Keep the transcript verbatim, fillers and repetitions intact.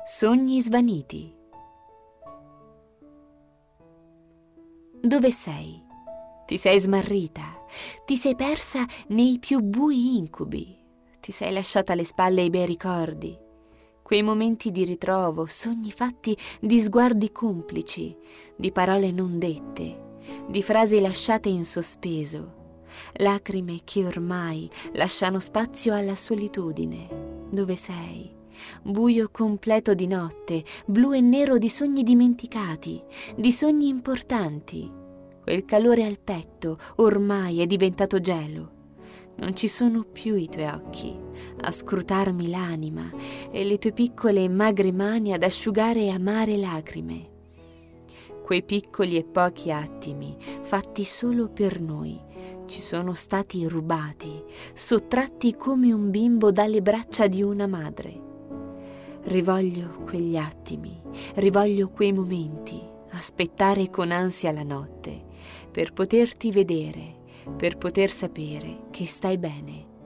Sogni svaniti. Dove sei? Ti sei smarrita, ti sei persa nei più bui incubi, ti sei lasciata alle spalle i bei ricordi, quei momenti di ritrovo, sogni fatti di sguardi complici, di parole non dette, di frasi lasciate in sospeso, lacrime che ormai lasciano spazio alla solitudine. Dove sei? Buio completo di notte, blu e nero di sogni dimenticati, di sogni importanti. Quel calore al petto ormai è diventato gelo. Non ci sono più i tuoi occhi a scrutarmi l'anima e le tue piccole e magre mani ad asciugare amare lacrime. Quei piccoli e pochi attimi fatti solo per noi ci sono stati rubati, sottratti come un bimbo dalle braccia di una madre. Rivoglio quegli attimi, rivoglio quei momenti, aspettare con ansia la notte, per poterti vedere, per poter sapere che stai bene,